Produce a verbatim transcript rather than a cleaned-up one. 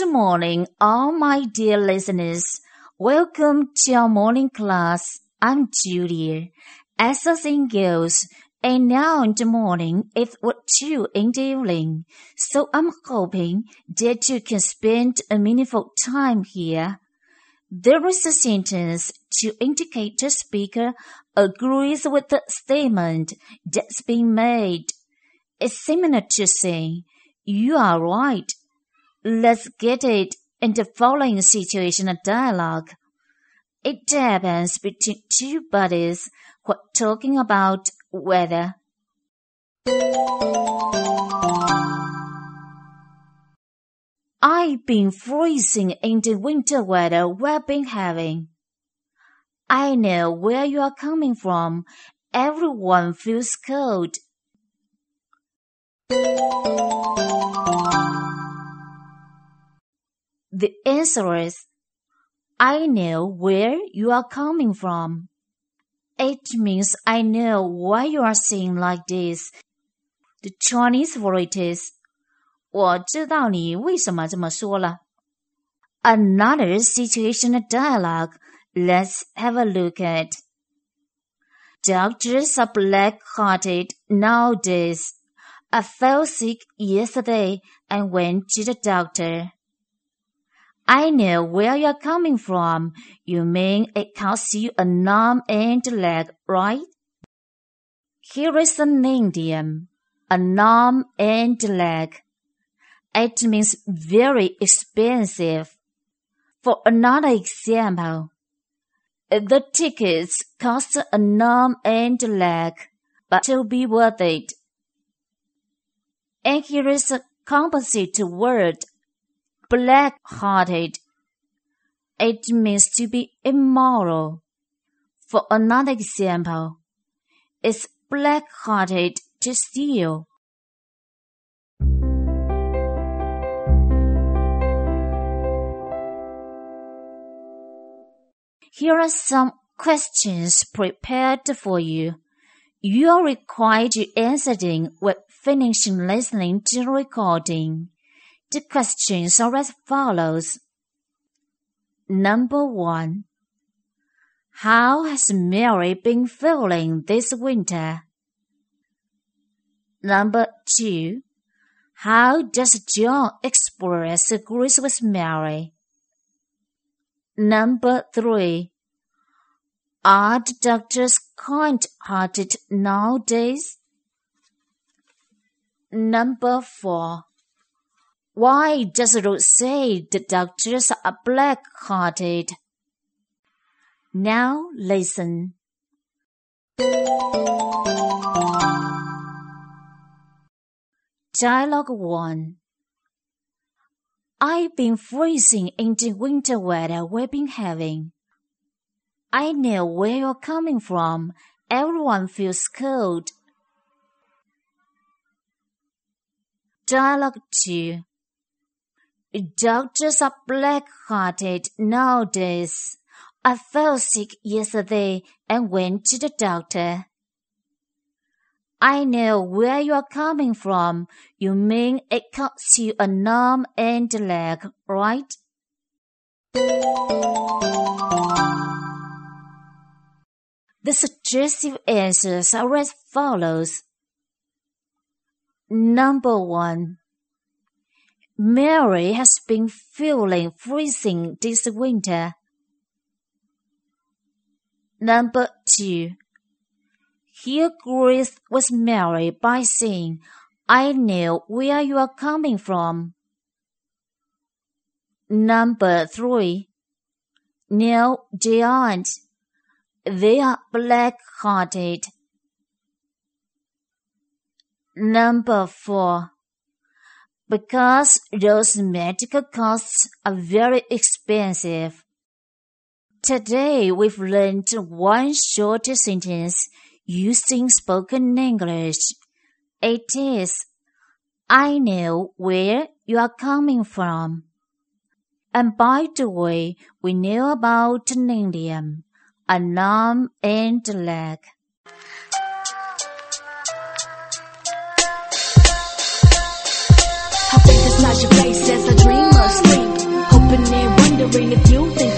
Good morning, all my dear listeners. Welcome to our morning class. I'm Julia. As the thing goes, and now in the morning it's what two in the evening. So I'm hoping that you can spend a meaningful time here. There is a sentence to indicate the speaker agrees with the statement that's been made. It's similar to saying, "You are right." Let's get it in the following situational dialogue. It happens between two buddies who are talking about weather. I've been freezing in the winter weather we've been having. I know where you are coming from. Everyone feels cold. The answer is, I know where you are coming from. It means I know why you are saying like this. The Chinese word is, 我知道你为什么这么说了. Another situational dialogue. Let's have a look at. Doctors are black-hearted nowadays. I fell sick yesterday and went to the doctor. I know where you're coming from. You mean it costs you an arm and a leg, right? Here is an idiom. An arm and a leg. It means very expensive. For another example, the tickets cost an arm and a leg, but it'll be worth it. And here is a composite word. Black-hearted. It means to be immoral. For another example, it's black-hearted to steal. Here are some questions prepared for you. You are required to answer them when finishing listening to the recording. The questions are as follows. Number one. How has Mary been feeling this winter? Number two. How does John express agrees with Mary? Number three. Are the doctors kind-hearted nowadays? Number four. Why does Ruth say the doctors are black-hearted? Now listen. Dialogue one. I've been freezing in the winter weather we've been having. I know where you're coming from. Everyone feels cold. Dialogue two. Doctors are black-hearted nowadays. I fell sick yesterday and went to the doctor. I know where you are coming from. You mean it costs you an arm and a leg, right? The suggestive answers are as follows. Number one. Mary has been feeling freezing this winter. Number two. He agrees with Mary by saying, I know where you are coming from. Number three. No, they aren't. They are black-hearted. Number four. Because those medical costs are very expensive. Today we've learned one short sentence using spoken English. It is, I know where you are coming from. And by the way, we know about an idiom, an arm and a leg. I think it's not your face as a dreamer sleep. happening, wondering if you think